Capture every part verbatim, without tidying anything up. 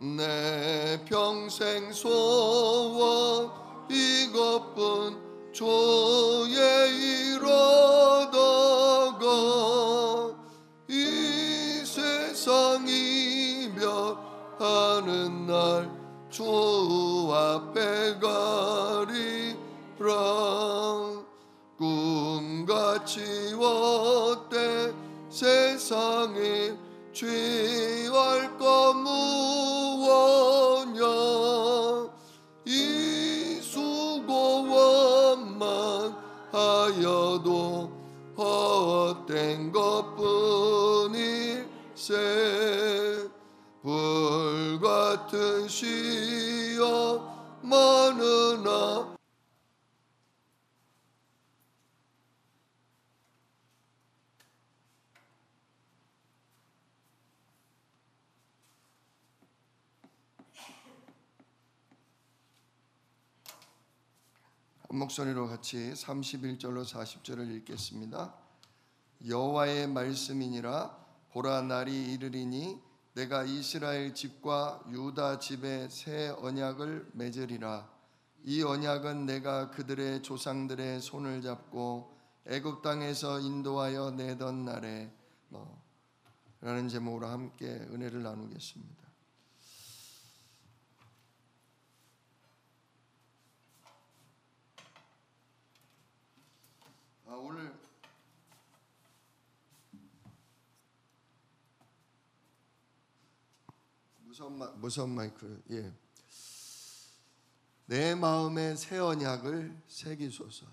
내 평생 소원 이것뿐 조에 이뤄다가 이 세상 이별하는 날 주 앞에 가리라. 꿈같이 왔대 세상에 취할 것 무엇냐. 이 수고원만 하여도 헛된 것뿐일세. 불같은 시험 많으나 한 목소리로 같이 삼십일 절로 사십 절을 읽겠습니다. 여호와의 말씀이니라. 보라, 날이 이르리니 내가 이스라엘 집과 유다 집에 새 언약을 맺으리라. 이 언약은 내가 그들의 조상들의 손을 잡고 애굽 땅에서 인도하여 내던 날에 뭐 라는 제목으로 함께 은혜를 나누겠습니다. 아, 오늘 무선, 마, 무선 마이크. 예. 내 마음에 새 언약을 새기소서.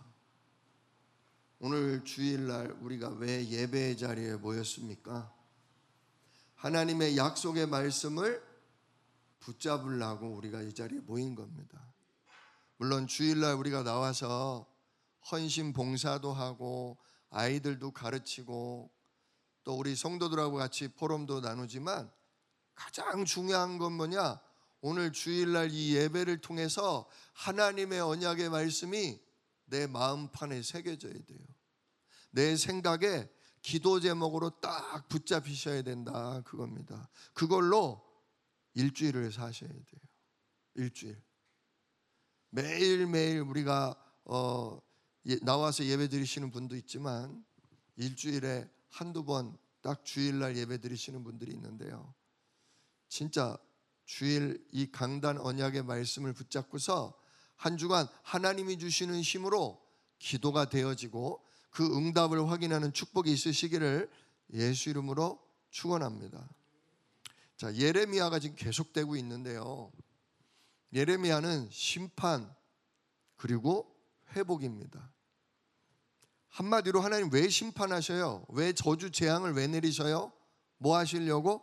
오늘 주일날 우리가 왜 예배의 자리에 모였습니까? 하나님의 약속의 말씀을 붙잡으려고 우리가 이 자리에 모인 겁니다. 물론 주일날 우리가 나와서 헌신 봉사도 하고 아이들도 가르치고 또 우리 성도들하고 같이 포럼도 나누지만 가장 중요한 건 뭐냐? 오늘 주일날 이 예배를 통해서 하나님의 언약의 말씀이 내 마음판에 새겨져야 돼요. 내 생각에 기도 제목으로 딱 붙잡히셔야 된다, 그겁니다. 그걸로 일주일을 사셔야 돼요. 일주일. 매일매일 우리가 어, 나와서 예배 드리시는 분도 있지만 일주일에 한두 번 딱 주일날 예배 드리시는 분들이 있는데요, 진짜 주일 이 강단 언약의 말씀을 붙잡고서 한 주간 하나님이 주시는 힘으로 기도가 되어지고 그 응답을 확인하는 축복이 있으시기를 예수 이름으로 축원합니다. 자, 예레미야가 지금 계속되고 있는데요, 예레미야는 심판 그리고 회복입니다. 한마디로 하나님 왜 심판하셔요? 왜 저주 재앙을 왜 내리셔요? 뭐 하시려고?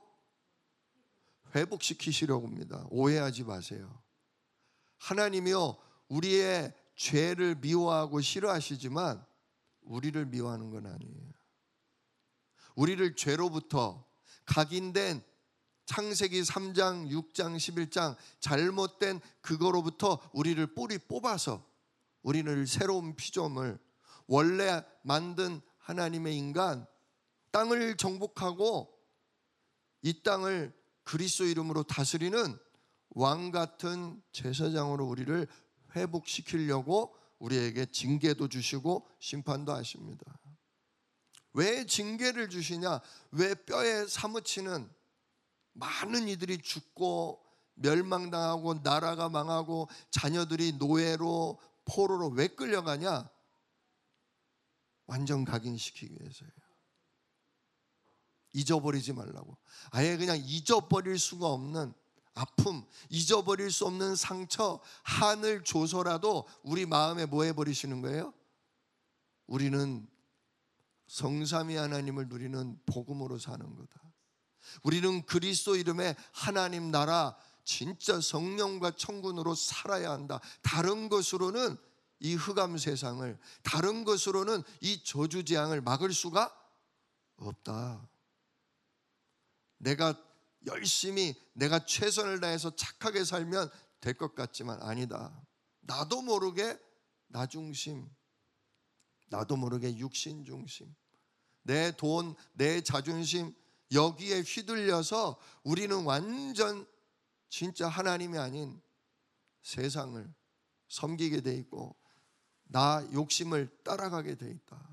회복시키시려고 합니다. 오해하지 마세요. 하나님이요, 우리의 죄를 미워하고 싫어하시지만 우리를 미워하는 건 아니에요. 우리를 죄로부터 각인된 창세기 삼 장, 육 장, 십일 장 잘못된 그거로부터 우리를 뿌리 뽑아서 우리를 새로운 피조물, 원래 만든 하나님의 인간, 땅을 정복하고 이 땅을 그리스도 이름으로 다스리는 왕 같은 제사장으로 우리를 회복시키려고 우리에게 징계도 주시고 심판도 하십니다. 왜 징계를 주시냐? 왜 뼈에 사무치는 많은 이들이 죽고 멸망당하고 나라가 망하고 자녀들이 노예로 포로로 왜 끌려가냐? 완전 각인시키기 위해서예요. 잊어버리지 말라고. 아예 그냥 잊어버릴 수가 없는 아픔, 잊어버릴 수 없는 상처, 한을 줘서라도 우리 마음에 뭐 해버리시는 거예요? 우리는 성삼위 하나님을 누리는 복음으로 사는 거다. 우리는 그리스도 이름의 하나님 나라, 진짜 성령과 천군으로 살아야 한다. 다른 것으로는 이 흑암 세상을, 다른 것으로는 이 저주 재앙을 막을 수가 없다. 내가 열심히 내가 최선을 다해서 착하게 살면 될 것 같지만 아니다. 나도 모르게 나 중심, 나도 모르게 육신 중심, 내 돈, 내 자존심 여기에 휘둘려서 우리는 완전 진짜 하나님이 아닌 세상을 섬기게 돼 있고 나 욕심을 따라가게 돼 있다.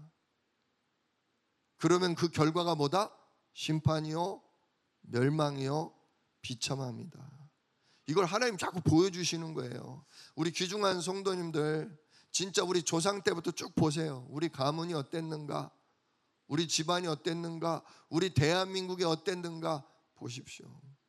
그러면 그 결과가 뭐다? 심판이요, 멸망이요, 비참함이다. 이걸 하나님 자꾸 보여주시는 거예요. 우리 귀중한 성도님들, 진짜 우리 조상 때부터 쭉 보세요. 우리 가문이 어땠는가, 우리 집안이 어땠는가, 우리 대한민국이 어땠는가 보십시오.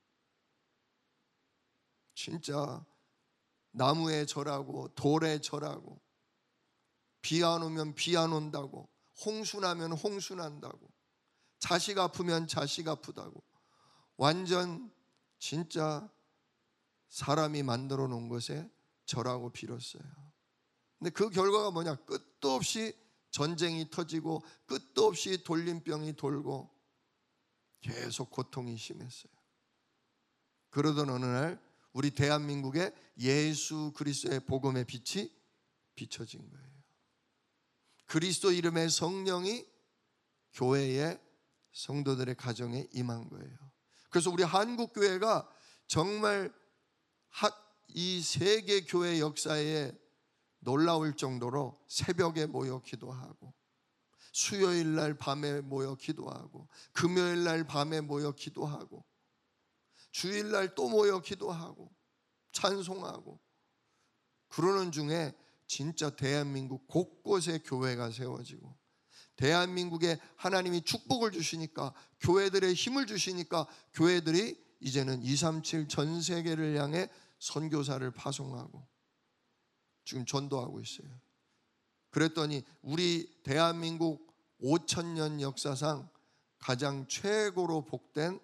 진짜 나무에 절하고 돌에 절하고 비 안 오면 비 안 온다고, 홍수 나면 홍수 난다고, 자식 아프면 자식 아프다고, 완전 진짜 사람이 만들어 놓은 것에 절하고 빌었어요. 근데 그 결과가 뭐냐? 끝도 없이 전쟁이 터지고 끝도 없이 돌림병이 돌고 계속 고통이 심했어요. 그러던 어느 날 우리 대한민국에 예수 그리스도의 복음의 빛이 비춰진 거예요. 그리스도 이름의 성령이 교회의 성도들의 가정에 임한 거예요. 그래서 우리 한국교회가 정말 이 세계 교회 역사에 놀라울 정도로 새벽에 모여 기도하고, 수요일 날 밤에 모여 기도하고, 금요일 날 밤에 모여 기도하고, 주일 날 또 모여 기도하고 찬송하고, 그러는 중에 진짜 대한민국 곳곳에 교회가 세워지고, 대한민국에 하나님이 축복을 주시니까, 교회들의 힘을 주시니까 교회들이 이제는 이삼칠 전 세계를 향해 선교사를 파송하고 지금 전도하고 있어요. 그랬더니 우리 대한민국 오천 년 역사상 가장 최고로 복된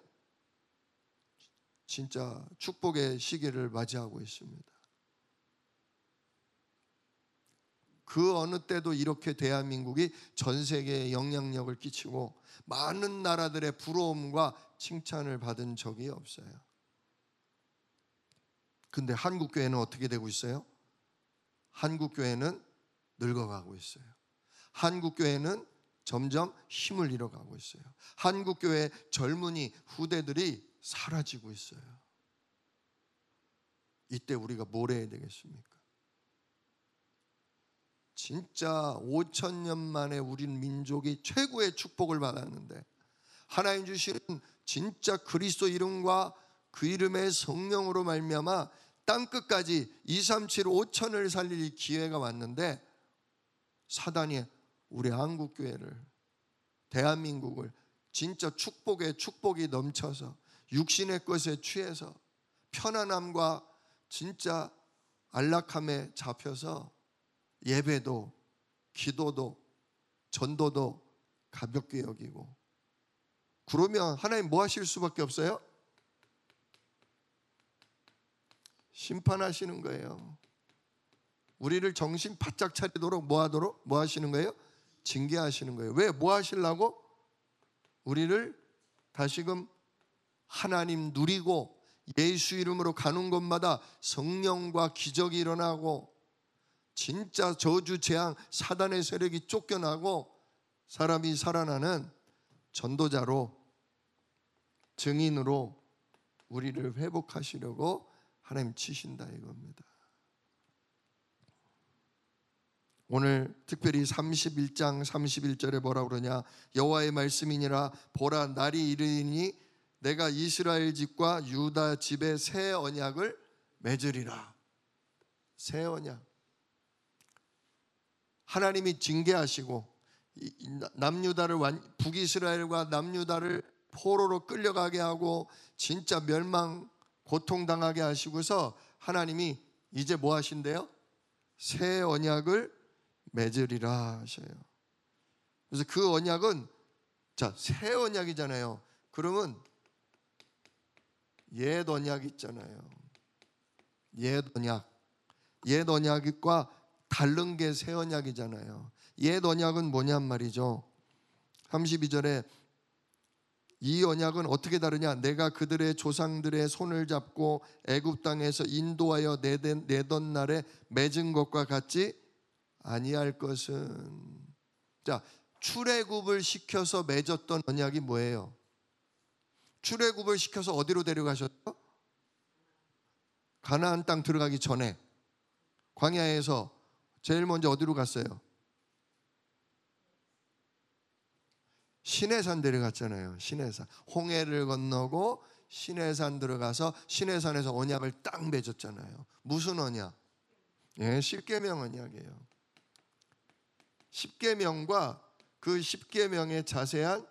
진짜 축복의 시기를 맞이하고 있습니다. 그 어느 때도 이렇게 대한민국이 전 세계에 영향력을 끼치고 많은 나라들의 부러움과 칭찬을 받은 적이 없어요. 근데 한국교회는 어떻게 되고 있어요? 한국교회는 늙어가고 있어요. 한국교회는 점점 힘을 잃어가고 있어요. 한국교회 젊은이 후대들이 사라지고 있어요. 이때 우리가 뭘 해야 되겠습니까? 진짜 오천 년 만에 우리 민족이 최고의 축복을 받았는데, 하나님 주시는 진짜 그리스도 이름과 그 이름의 성령으로 말미암아 땅끝까지 이삼칠 오천을 살릴 기회가 왔는데, 사단이 우리 한국교회를, 대한민국을 진짜 축복에 축복이 넘쳐서 육신의 것에 취해서 편안함과 진짜 안락함에 잡혀서 예배도 기도도 전도도 가볍게 여기고, 그러면 하나님 뭐 하실 수밖에 없어요? 심판하시는 거예요. 우리를 정신 바짝 차리도록 뭐 하도록? 뭐 하시는 거예요? 징계하시는 거예요. 왜? 뭐 하시려고? 우리를 다시금 하나님 누리고 예수 이름으로 가는 곳마다 성령과 기적이 일어나고, 진짜 저주 재앙 사단의 세력이 쫓겨나고 사람이 살아나는 전도자로, 증인으로 우리를 회복하시려고 하나님 치신다 이겁니다. 오늘 특별히 삼십일 장 삼십일 절에 뭐라 그러냐? 여호와의 말씀이니라, 보라 날이 이르니 내가 이스라엘 집과 유다 집에 새 언약을 맺으리라. 새 언약. 하나님이 징계하시고 남유다를, 북이스라엘과 남유다를 포로로 끌려가게 하고 진짜 멸망 고통당하게 하시고서 하나님이 이제 뭐 하신대요? 새 언약을 맺으리라 하셔요. 그래서 그 언약은, 자, 새 언약이잖아요. 그러면 옛 언약 있잖아요. 옛 언약. 옛 언약과 다른 게 새 언약이잖아요. 옛 언약은 뭐냔 말이죠. 삼십이 절에 이 언약은 어떻게 다르냐? 내가 그들의 조상들의 손을 잡고 애굽 땅에서 인도하여 내던, 내던 날에 맺은 것과 같이 아니할 것은. 자, 출애굽을 시켜서 맺었던 언약이 뭐예요? 출애굽을 시켜서 어디로 데려가셨죠? 가나안 땅 들어가기 전에 광야에서 제일 먼저 어디로 갔어요? 시내산 데려갔잖아요. 시내산. 홍해를 건너고 시내산 들어가서 시내산에서 언약을 딱 맺었잖아요. 무슨 언약? 예, 십계명 언약이에요. 십계명과 그 십계명의 자세한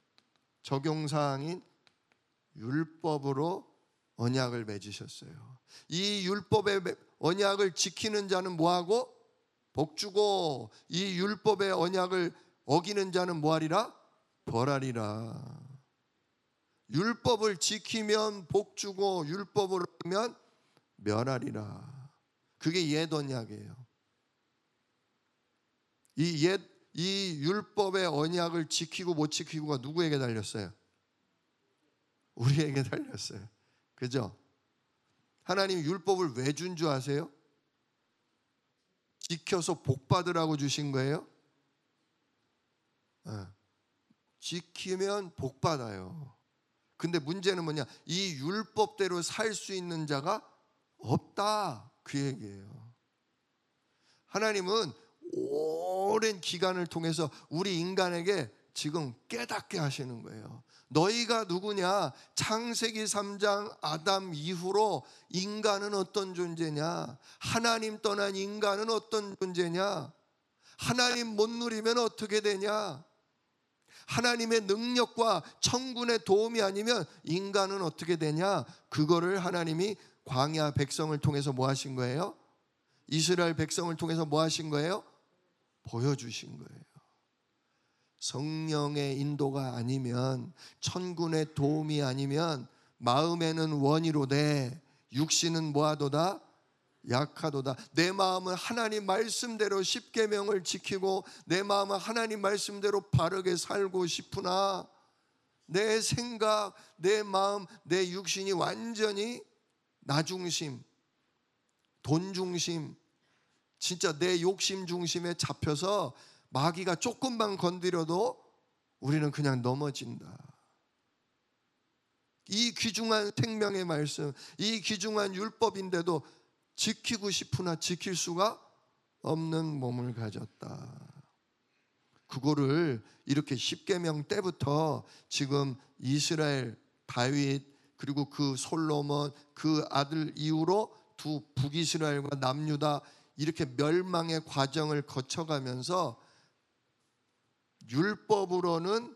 적용사항인 율법으로 언약을 맺으셨어요. 이 율법의 언약을 지키는 자는 뭐하고? 복주고, 이 율법의 언약을 어기는 자는 뭐하리라? 벌하리라. 율법을 지키면 복주고 율법을 어기면 멸하리라. 그게 옛 언약이에요. 이 옛, 이 율법의 언약을 지키고 못 지키고가 누구에게 달렸어요? 우리에게 달렸어요. 그죠? 하나님 율법을 왜 준 줄 아세요? 지켜서 복 받으라고 주신 거예요? 네. 지키면 복 받아요. 근데 문제는 뭐냐? 이 율법대로 살 수 있는 자가 없다, 그 얘기예요. 하나님은 오랜 기간을 통해서 우리 인간에게 지금 깨닫게 하시는 거예요. 너희가 누구냐? 창세기 삼 장 아담 이후로 인간은 어떤 존재냐? 하나님 떠난 인간은 어떤 존재냐? 하나님 못 누리면 어떻게 되냐? 하나님의 능력과 천군의 도움이 아니면 인간은 어떻게 되냐? 그거를 하나님이 광야 백성을 통해서 뭐 하신 거예요? 이스라엘 백성을 통해서 뭐 하신 거예요? 보여주신 거예요. 성령의 인도가 아니면, 천군의 도움이 아니면 마음에는 원이로되 육신은 뭐하도다? 약하도다. 내 마음은 하나님 말씀대로 십계명을 지키고 내 마음은 하나님 말씀대로 바르게 살고 싶으나 내 생각, 내 마음, 내 육신이 완전히 나 중심, 돈 중심, 진짜 내 욕심 중심에 잡혀서 마귀가 조금만 건드려도 우리는 그냥 넘어진다. 이 귀중한 생명의 말씀, 이 귀중한 율법인데도 지키고 싶으나 지킬 수가 없는 몸을 가졌다. 그거를 이렇게 십계명 때부터 지금 이스라엘 다윗 그리고 그 솔로몬 그 아들 이후로 두 북이스라엘과 남유다 이렇게 멸망의 과정을 거쳐가면서 율법으로는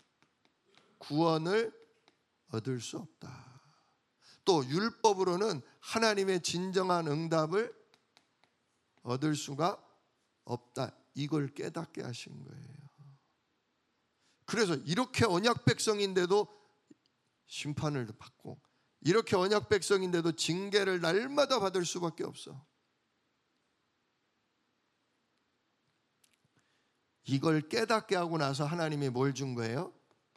구원을 얻을 수 없다. 또 율법으로는 하나님의 진정한 응답을 얻을 수가 없다. 이걸 깨닫게 하신 거예요. 그래서 이렇게 언약 백성인데도 심판을 받고 이렇게 언약 백성인데도 징계를 날마다 받을 수밖에 없어. 이걸 깨닫게 하고 나서 하나님이 뭘 준 거예요?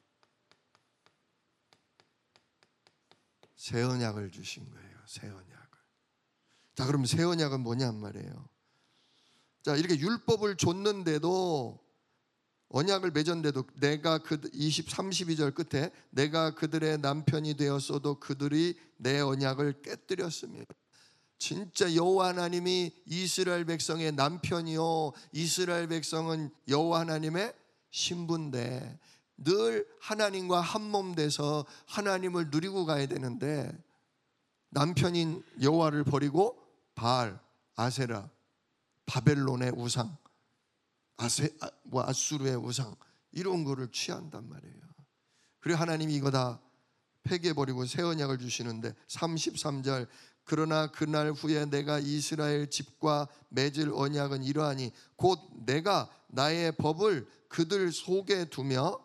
새 언약을 주신 거예요. 새 언약을. 자, 그럼 새 언약은 뭐냔 말이에요. 자, 이렇게 율법을 줬는데도 언약을 맺었는데도 내가 그 이십, 삼십이 절 끝에 내가 그들의 남편이 되었어도 그들이 내 언약을 깨뜨렸습니다. 진짜 여호와 하나님이 이스라엘 백성의 남편이요 이스라엘 백성은 여호와 하나님의 신부인데 늘 하나님과 한몸 돼서 하나님을 누리고 가야 되는데 남편인 여호와를 버리고 바알, 아세라, 바벨론의 우상, 아세, 아, 뭐 아수르의 우상 이런 거를 취한단 말이에요. 그리고 하나님이 이거 다 폐기해버리고 새 언약을 주시는데 삼십삼 절 그러나 그날 후에 내가 이스라엘 집과 맺을 언약은 이러하니 곧 내가 나의 법을 그들 속에 두며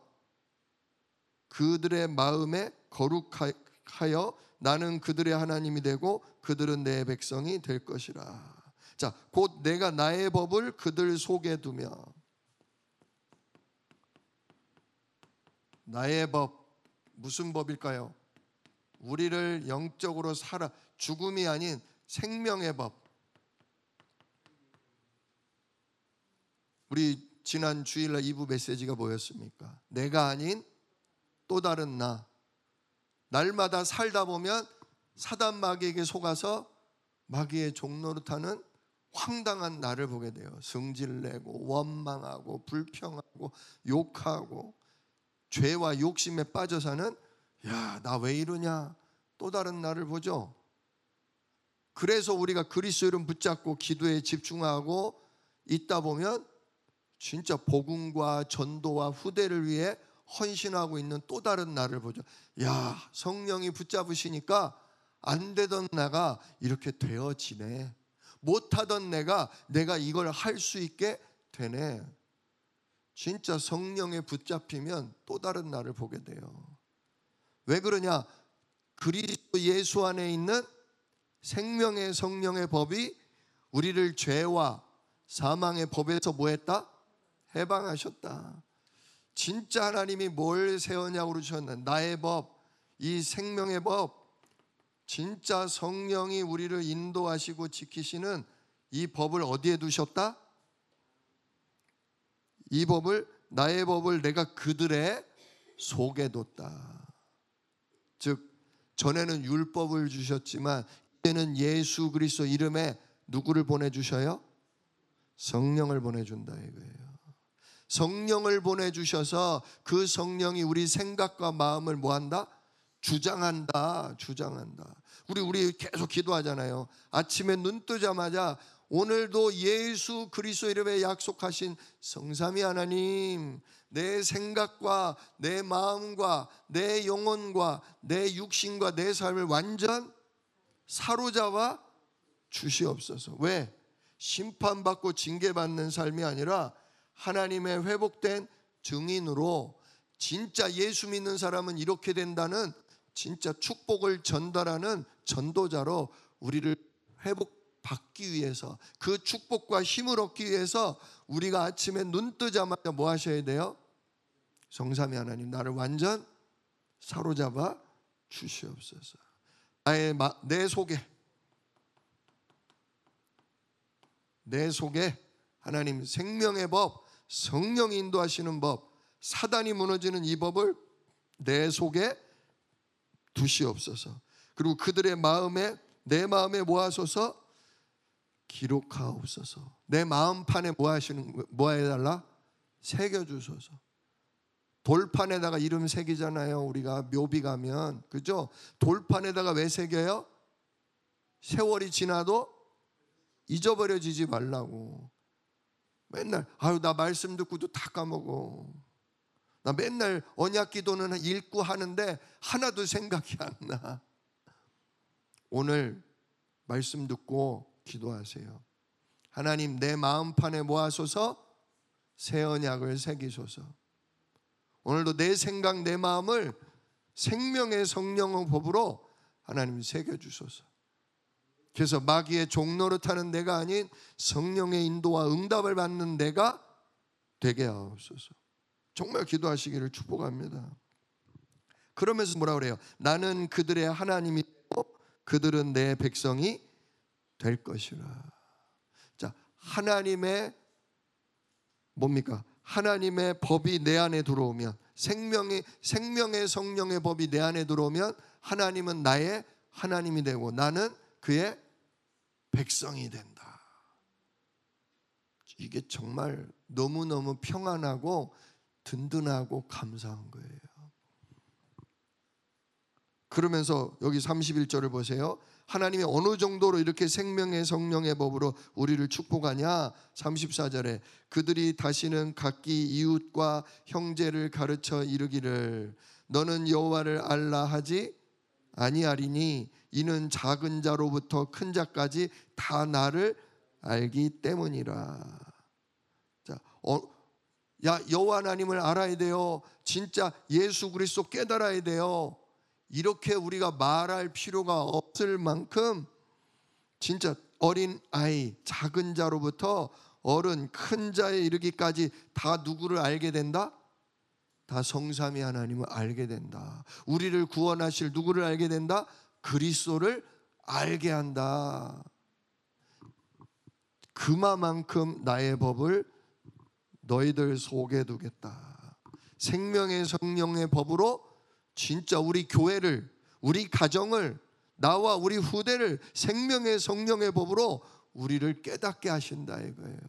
그들의 마음에 거룩하여 나는 그들의 하나님이 되고 그들은 내 백성이 될 것이라. 자, 곧 내가 나의 법을 그들 속에 두며. 나의 법, 무슨 법일까요? 우리를 영적으로 살아 죽음이 아닌 생명의 법. 우리 지난 주일날 이 부 메시지가 뭐였습니까? 내가 아닌 또 다른 나. 날마다 살다 보면 사단 마귀에게 속아서 마귀의 종노릇하는 황당한 나를 보게 돼요. 성질내고 원망하고 불평하고 욕하고 죄와 욕심에 빠져 사는, 야, 나 왜 이러냐, 또 다른 나를 보죠. 그래서 우리가 그리스도를 붙잡고 기도에 집중하고 있다 보면 진짜 복음과 전도와 후대를 위해 헌신하고 있는 또 다른 나를 보죠. 야, 성령이 붙잡으시니까 안 되던 나가 이렇게 되어지네. 못하던 내가 내가 이걸 할 수 있게 되네. 진짜 성령에 붙잡히면 또 다른 나를 보게 돼요. 왜 그러냐? 그리스도 예수 안에 있는 생명의 성령의 법이 우리를 죄와 사망의 법에서 뭐 했다? 해방하셨다. 진짜 하나님이 뭘 세우냐고 그러셨나? 나의 법, 이 생명의 법, 진짜 성령이 우리를 인도하시고 지키시는 이 법을 어디에 두셨다? 이 법을, 나의 법을 내가 그들의 속에 뒀다. 즉 전에는 율법을 주셨지만 이제는 예수 그리스도 이름에 누구를 보내주셔요? 성령을 보내준다 이거예요. 성령을 보내주셔서 그 성령이 우리 생각과 마음을 뭐한다? 주장한다. 주장한다. 우리 우리 계속 기도하잖아요. 아침에 눈 뜨자마자 오늘도 예수 그리스도 이름에 약속하신 성삼위 하나님, 내 생각과 내 마음과 내 영혼과 내 육신과 내 삶을 완전 사로잡아 주시옵소서. 왜? 심판받고 징계받는 삶이 아니라 하나님의 회복된 증인으로, 진짜 예수 믿는 사람은 이렇게 된다는 진짜 축복을 전달하는 전도자로 우리를 회복받기 위해서, 그 축복과 힘을 얻기 위해서 우리가 아침에 눈 뜨자마자 뭐 하셔야 돼요? 성삼위 하나님, 나를 완전 사로잡아 주시옵소서. 나의 마, 내 속에 내 속에 하나님 생명의 법, 성령이 인도하시는 법, 사단이 무너지는 이 법을 내 속에 두시옵소서. 그리고 그들의 마음에, 내 마음에 모아소서 기록하옵소서. 내 마음판에 뭐 하시는, 뭐 해달라? 새겨주소서. 돌판에다가 이름 새기잖아요. 우리가 묘비 가면, 그죠? 돌판에다가 왜 새겨요? 세월이 지나도 잊어버려지지 말라고. 맨날 아유 나 말씀 듣고도 다 까먹어. 나 맨날 언약 기도는 읽고 하는데 하나도 생각이 안 나. 오늘 말씀 듣고 기도하세요. 하나님, 내 마음판에 모아소서 새 언약을 새기소서. 오늘도 내 생각, 내 마음을 생명의 성령의 법으로 하나님 새겨주소서. 그래서 마귀의 종노릇하는 내가 아닌 성령의 인도와 응답을 받는 내가 되게 하옵소서. 정말 기도하시기를 축복합니다. 그러면서 뭐라 그래요? 나는 그들의 하나님이 되고 그들은 내 백성이 될 것이라. 자, 하나님의 뭡니까? 하나님의 법이 내 안에 들어오면, 생명의 생명의 성령의 법이 내 안에 들어오면 하나님은 나의 하나님이 되고 나는 그의 백성이 된다. 이게 정말 너무너무 평안하고 든든하고 감사한 거예요. 그러면서 여기 삼십일 절을 보세요. 하나님이 어느 정도로 이렇게 생명의 성령의 법으로 우리를 축복하냐? 삼십사 절에 그들이 다시는 각기 이웃과 형제를 가르쳐 이르기를 너는 여호와를 알라 하지 아니하리니 이는 작은 자로부터 큰 자까지 다 나를 알기 때문이라. 자, 어, 야 여호와 하나님을 알아야 돼요. 진짜 예수 그리스도 깨달아야 돼요. 이렇게 우리가 말할 필요가 없을 만큼 진짜 어린 아이, 작은 자로부터 어른, 큰 자에 이르기까지 다 누구를 알게 된다? 다 성삼위 하나님을 알게 된다. 우리를 구원하실 누구를 알게 된다? 그리스도를 알게 한다. 그만큼 나의 법을 너희들 속에 두겠다. 생명의 성령의 법으로 진짜 우리 교회를, 우리 가정을, 나와 우리 후대를 생명의 성령의 법으로 우리를 깨닫게 하신다 이거예요.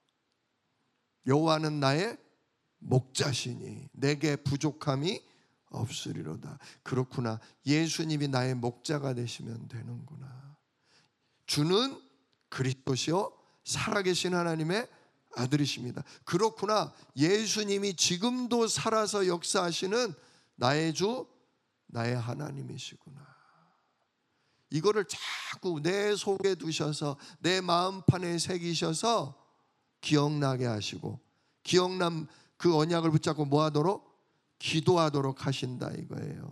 여호와는 나의 목자시니 내게 부족함이 없으리로다. 그렇구나. 예수님이 나의 목자가 되시면 되는구나. 주는 그리스도시요 살아계신 하나님의 아들이십니다. 그렇구나. 예수님이 지금도 살아서 역사하시는 나의 주, 나의 하나님이시구나. 이거를 자꾸 내 속에 두셔서 내 마음판에 새기셔서 기억나게 하시고, 기억남 그 언약을 붙잡고 뭐 하도록? 기도하도록 하신다 이거예요.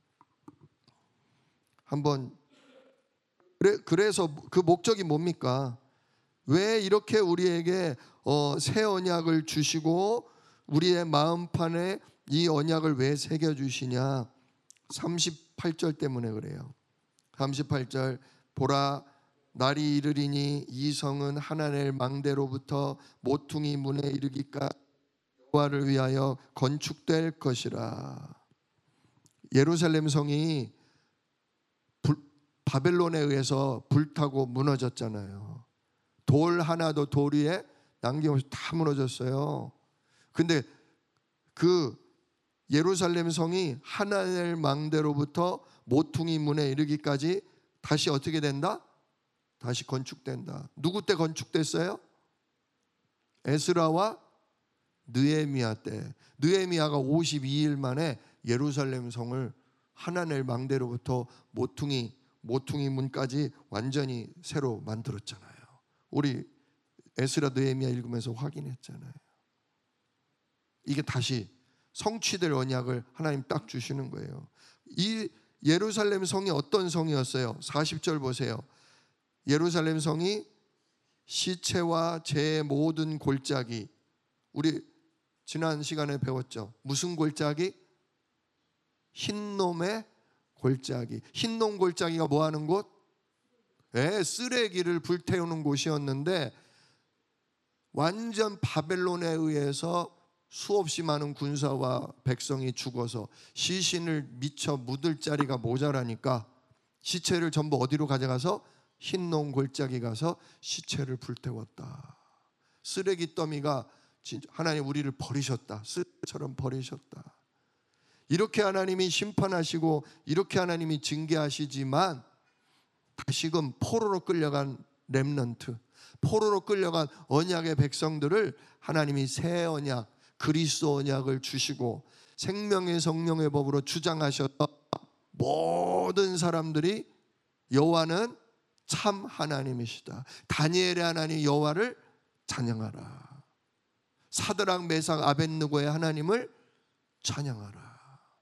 한번 그래, 그래서 그 목적이 뭡니까? 왜 이렇게 우리에게 어, 새 언약을 주시고 우리의 마음판에 이 언약을 왜 새겨주시냐? 삼십팔 절 때문에 그래요. 삼십팔 절 보라 날이 이르리니 이 성은 하나님의 망대로부터 모퉁이 문에 이르기까지 여호와를 위하여 건축될 것이라. 예루살렘 성이 불, 바벨론에 의해서 불타고 무너졌잖아요. 돌 하나도 돌 위에 남김없이 다 무너졌어요. 근데 그 예루살렘 성이 하나님의 망대로부터 모퉁이 문에 이르기까지 다시 어떻게 된다? 다시 건축된다. 누구 때 건축됐어요? 에스라와 느헤미야 때. 느헤미야가 오십이 일 만에 예루살렘 성을 하나님의 망대로부터 모퉁이 모퉁이 문까지 완전히 새로 만들었잖아요. 우리 에스라 느헤미야 읽으면서 확인했잖아요. 이게 다시 성취될 언약을 하나님 딱 주시는 거예요. 이 예루살렘 성이 어떤 성이었어요? 사십 절 보세요. 예루살렘 성이 시체와 제 모든 골짜기, 우리 지난 시간에 배웠죠. 무슨 골짜기? 흰놈의 골짜기. 흰놈 골짜기가 뭐 하는 곳? 네, 쓰레기를 불태우는 곳이었는데 완전 바벨론에 의해서 수없이 많은 군사와 백성이 죽어서 시신을 미쳐 묻을 자리가 모자라니까 시체를 전부 어디로 가져가서 흰놈 골짜기 가서 시체를 불태웠다. 쓰레기 더미가 하나님 우리를 버리셨다. 쓰레기처럼 버리셨다. 이렇게 하나님이 심판하시고 이렇게 하나님이 징계하시지만 다시금 포로로 끌려간 렘넌트, 포로로 끌려간 언약의 백성들을 하나님이 새 언약, 그리스도 언약을 주시고 생명의 성령의 법으로 주장하셔서 모든 사람들이 여호와는 참 하나님이시다. 다니엘의 하나님 여호와를 찬양하라. 사드락 메삭 아벳느고의 하나님을 찬양하라.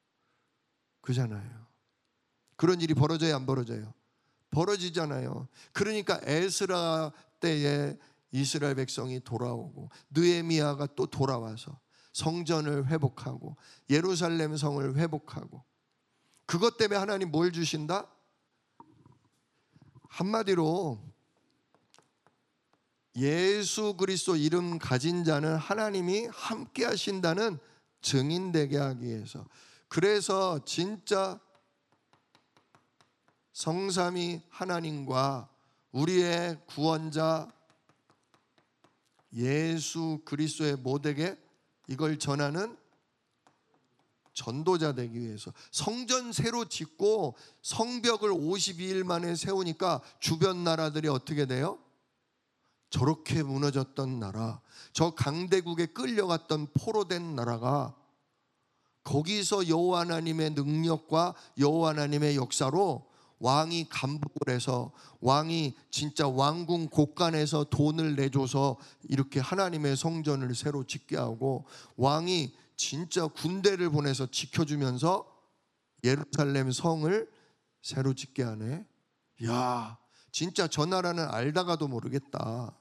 그잖아요. 그런 일이 벌어져야 안 벌어져요? 벌어지잖아요. 그러니까 에스라 때에 이스라엘 백성이 돌아오고 느헤미야가 또 돌아와서 성전을 회복하고 예루살렘 성을 회복하고, 그것 때문에 하나님 뭘 주신다? 한마디로 예수 그리스도 이름 가진 자는 하나님이 함께 하신다는 증인되게 하기 위해서. 그래서 진짜 성삼위 하나님과 우리의 구원자 예수 그리스도의 모델에게 이걸 전하는 전도자 되기 위해서 성전 새로 짓고 성벽을 오십이 일 만에 세우니까 주변 나라들이 어떻게 돼요? 저렇게 무너졌던 나라, 저 강대국에 끌려갔던 포로된 나라가 거기서 여호와 하나님의 능력과 여호와 하나님의 역사로 왕이 감복을 해서, 왕이 진짜 왕궁 곳간에서 돈을 내줘서 이렇게 하나님의 성전을 새로 짓게 하고, 왕이 진짜 군대를 보내서 지켜주면서 예루살렘 성을 새로 짓게 하네. 야, 진짜 저 나라는 알다가도 모르겠다.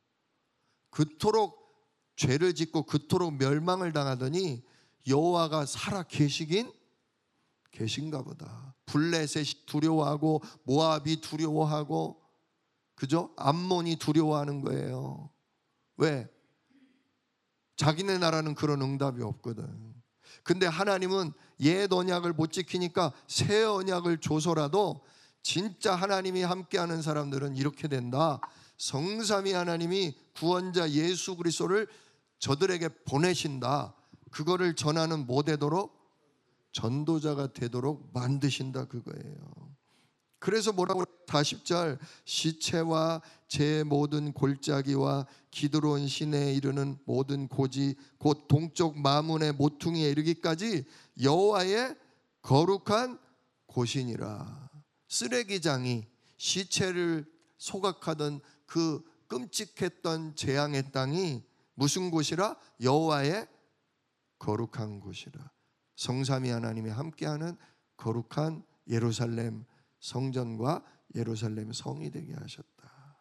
그토록 죄를 짓고 그토록 멸망을 당하더니 여호와가 살아 계시긴 계신가 보다. 블레셋이 두려워하고 모압이 두려워하고, 그죠? 암몬이 두려워하는 거예요. 왜? 자기네 나라는 그런 응답이 없거든. 근데 하나님은 옛 언약을 못 지키니까 새 언약을 줘서라도 진짜 하나님이 함께하는 사람들은 이렇게 된다. 성삼위 하나님이 구원자 예수 그리스도를 저들에게 보내신다. 그거를 전하는 뭐 되도록? 전도자가 되도록 만드신다 그거예요. 그래서 뭐라고 사십 절 시체와 제 모든 골짜기와 기드론 시내에 이르는 모든 고지 곧 동쪽 마문의 모퉁이에 이르기까지 여호와의 거룩한 곳이니라. 쓰레기장이 시체를 소각하던 그 끔찍했던 재앙의 땅이 무슨 곳이라? 여호와의 거룩한 곳이라. 성삼위 하나님이 함께하는 거룩한 예루살렘 성전과 예루살렘 성이 되게 하셨다.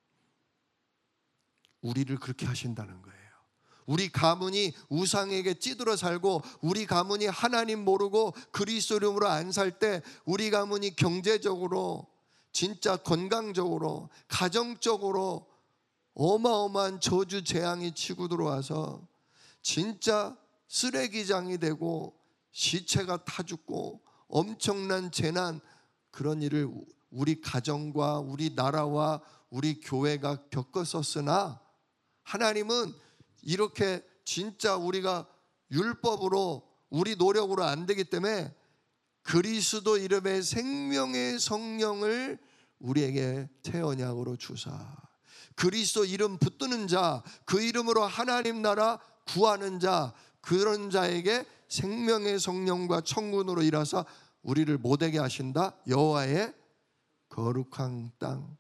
우리를 그렇게 하신다는 거예요. 우리 가문이 우상에게 찌들어 살고 우리 가문이 하나님 모르고 그리스도 이름으로 안 살 때 우리 가문이 경제적으로 진짜 건강적으로 가정적으로 어마어마한 저주 재앙이 치고 들어와서 진짜 쓰레기장이 되고 시체가 타 죽고 엄청난 재난, 그런 일을 우리 가정과 우리 나라와 우리 교회가 겪었었으나 하나님은 이렇게 진짜 우리가 율법으로 우리 노력으로 안 되기 때문에 그리스도 이름의 생명의 성령을 우리에게 새 언약으로 주사 그리스도 이름 붙드는 자, 그 이름으로 하나님 나라 구하는 자, 그런 자에게 생명의 성령과 천군으로 일하사 우리를 못되게 하신다. 여호와의 거룩한 땅.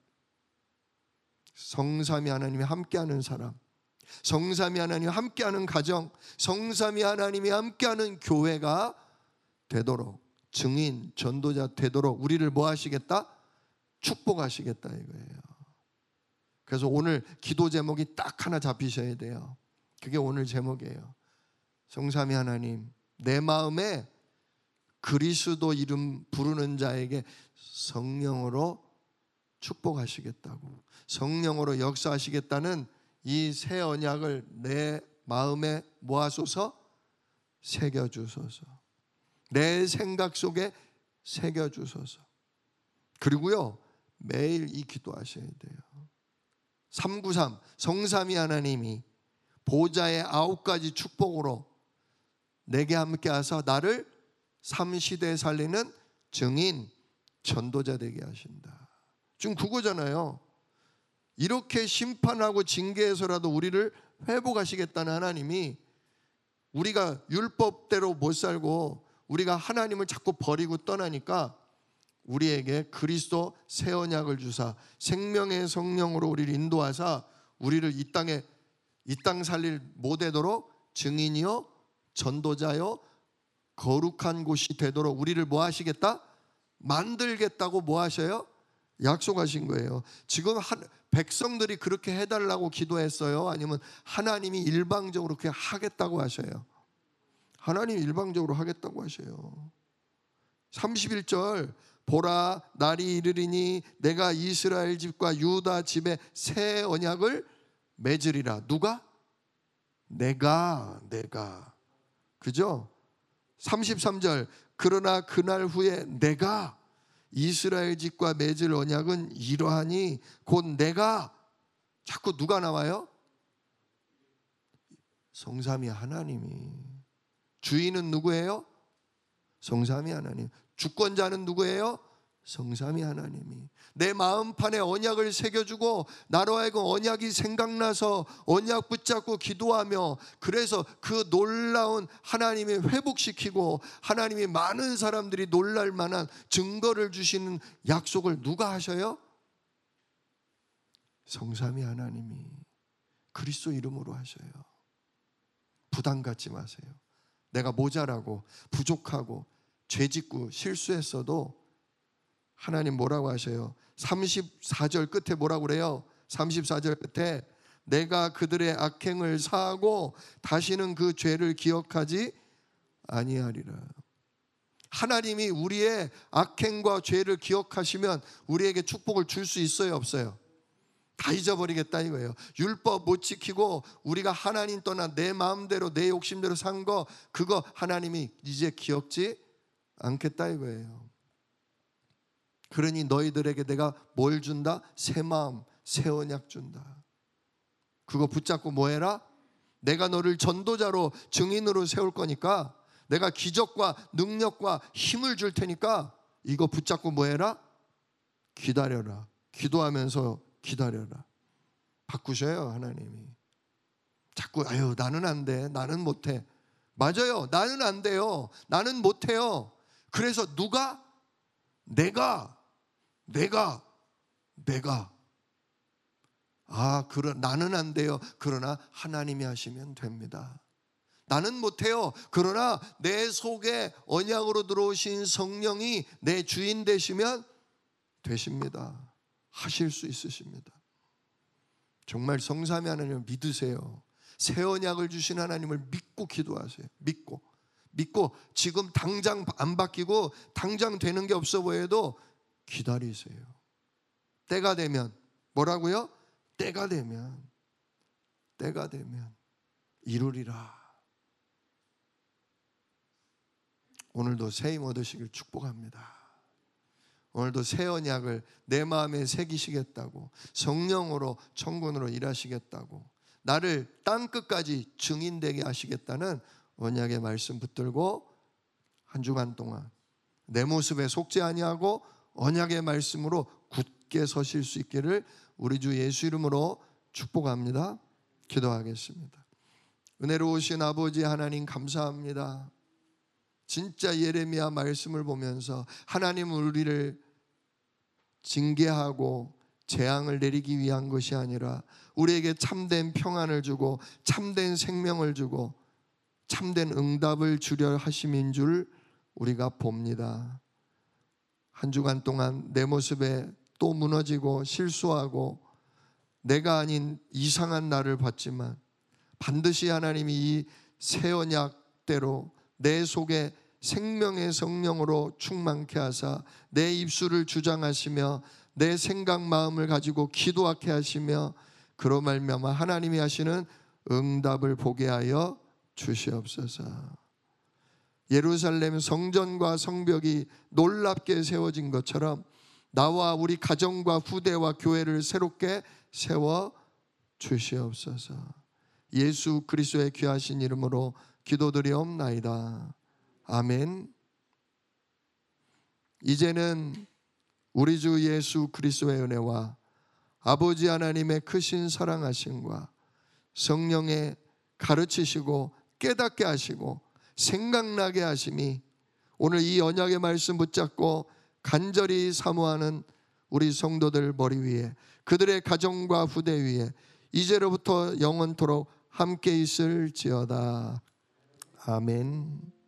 성삼위 하나님이 함께하는 사람, 성삼위 하나님이 함께하는 가정, 성삼위 하나님이 함께하는 교회가 되도록, 증인, 전도자 되도록 우리를 뭐 하시겠다? 축복하시겠다 이거예요. 그래서 오늘 기도 제목이 딱 하나 잡히셔야 돼요. 그게 오늘 제목이에요. 성삼위 하나님, 내 마음에 그리스도 이름 부르는 자에게 성령으로 축복하시겠다고, 성령으로 역사하시겠다는 이 새 언약을 내 마음에 모아소서, 새겨주소서, 내 생각 속에 새겨주소서. 그리고요 매일 이 기도하셔야 돼요. 삼구삼 성삼위 하나님이 보좌의 아홉 가지 축복으로 내게 함께 하사 나를 삼시대 살리는 증인, 전도자 되게 하신다. 지금 그거잖아요. 이렇게 심판하고 징계해서라도 우리를 회복하시겠다는 하나님이, 우리가 율법대로 못 살고 우리가 하나님을 자꾸 버리고 떠나니까 우리에게 그리스도 새 언약을 주사 생명의 성령으로 우리를 인도하사 우리를 이 땅에 이 땅 살릴 못되도록 증인이요 전도자요 거룩한 곳이 되도록 우리를 뭐 하시겠다? 만들겠다고 뭐 하셔요? 약속하신 거예요. 지금 한, 백성들이 그렇게 해달라고 기도했어요? 아니면 하나님이 일방적으로 그렇게 하겠다고 하셔요? 하나님이 일방적으로 하겠다고 하셔요. 삼십일 절 보라 날이 이르리니 내가 이스라엘 집과 유다 집에 새 언약을 맺으리라. 누가? 내가 내가 그죠? 삼십삼 절 그러나 그날 후에 내가 이스라엘 집과 맺을 언약은 이러하니 곧 내가, 자꾸 누가 나와요? 성삼위 하나님이. 주인은 누구예요? 성삼위 하나님. 주권자는 누구예요? 성삼위 하나님이. 내 마음판에 언약을 새겨주고 나로 하여금 언약이 생각나서 언약 붙잡고 기도하며, 그래서 그 놀라운 하나님이 회복시키고 하나님이 많은 사람들이 놀랄 만한 증거를 주시는 약속을 누가 하셔요? 성삼위 하나님이 그리스도 이름으로 하셔요. 부담 갖지 마세요. 내가 모자라고 부족하고 죄짓고 실수했어도 하나님 뭐라고 하셔요? 삼십사 절 끝에 뭐라고 그래요? 삼십사 절 끝에 내가 그들의 악행을 사하고 다시는 그 죄를 기억하지 아니하리라. 하나님이 우리의 악행과 죄를 기억하시면 우리에게 축복을 줄 수 있어요, 없어요? 다 잊어버리겠다 이거예요. 율법 못 지키고 우리가 하나님 떠나 내 마음대로 내 욕심대로 산 거, 그거 하나님이 이제 기억지 않겠다 이거예요. 그러니 너희들에게 내가 뭘 준다? 새 마음, 새 언약 준다. 그거 붙잡고 뭐 해라? 내가 너를 전도자로 증인으로 세울 거니까, 내가 기적과 능력과 힘을 줄 테니까 이거 붙잡고 뭐 해라? 기다려라. 기도하면서 기다려라. 바꾸셔요, 하나님이. 자꾸 아유 나는 안 돼, 나는 못해. 맞아요, 나는 안 돼요, 나는 못해요. 그래서 누가? 내가 내가 내가 아 그러 나는 안 돼요. 그러나 하나님이 하시면 됩니다. 나는 못해요. 그러나 내 속에 언약으로 들어오신 성령이 내 주인 되시면 되십니다. 하실 수 있으십니다. 정말 성삼위 하나님을 믿으세요. 새 언약을 주신 하나님을 믿고 기도하세요. 믿고 믿고 지금 당장 안 바뀌고 당장 되는 게 없어 보여도 기다리세요. 때가 되면 뭐라고요? 때가 되면 때가 되면 이루리라. 오늘도 새 힘 얻으시길 축복합니다. 오늘도 새 언약을 내 마음에 새기시겠다고, 성령으로 천군으로 일하시겠다고, 나를 땅끝까지 증인되게 하시겠다는 언약의 말씀 붙들고 한 주간 동안 내 모습에 속지 아니하고 언약의 말씀으로 굳게 서실 수 있기를 우리 주 예수 이름으로 축복합니다. 기도하겠습니다. 은혜로우신 아버지 하나님 감사합니다. 진짜 예레미야 말씀을 보면서 하나님은 우리를 징계하고 재앙을 내리기 위한 것이 아니라 우리에게 참된 평안을 주고 참된 생명을 주고 참된 응답을 주려 하심인 줄 우리가 봅니다. 한 주간 동안 내 모습에 또 무너지고 실수하고 내가 아닌 이상한 나를 봤지만 반드시 하나님이 이 새 언약대로 내 속에 생명의 성령으로 충만케 하사 내 입술을 주장하시며 내 생각 마음을 가지고 기도하게 하시며 그로 말미암아 하나님이 하시는 응답을 보게 하여 주시옵소서. 예루살렘 성전과 성벽이 놀랍게 세워진 것처럼 나와 우리 가정과 후대와 교회를 새롭게 세워 주시옵소서. 예수 그리스도의 귀하신 이름으로 기도드리옵나이다. 아멘. 이제는 우리 주 예수 그리스도의 은혜와 아버지 하나님의 크신 사랑하심과 성령의 가르치시고 깨닫게 하시고 생각나게 하심이 오늘 이 언약의 말씀 붙잡고 간절히 사모하는 우리 성도들 머리 위에, 그들의 가정과 후대 위에 이제로부터 영원토록 함께 있을지어다. 아멘.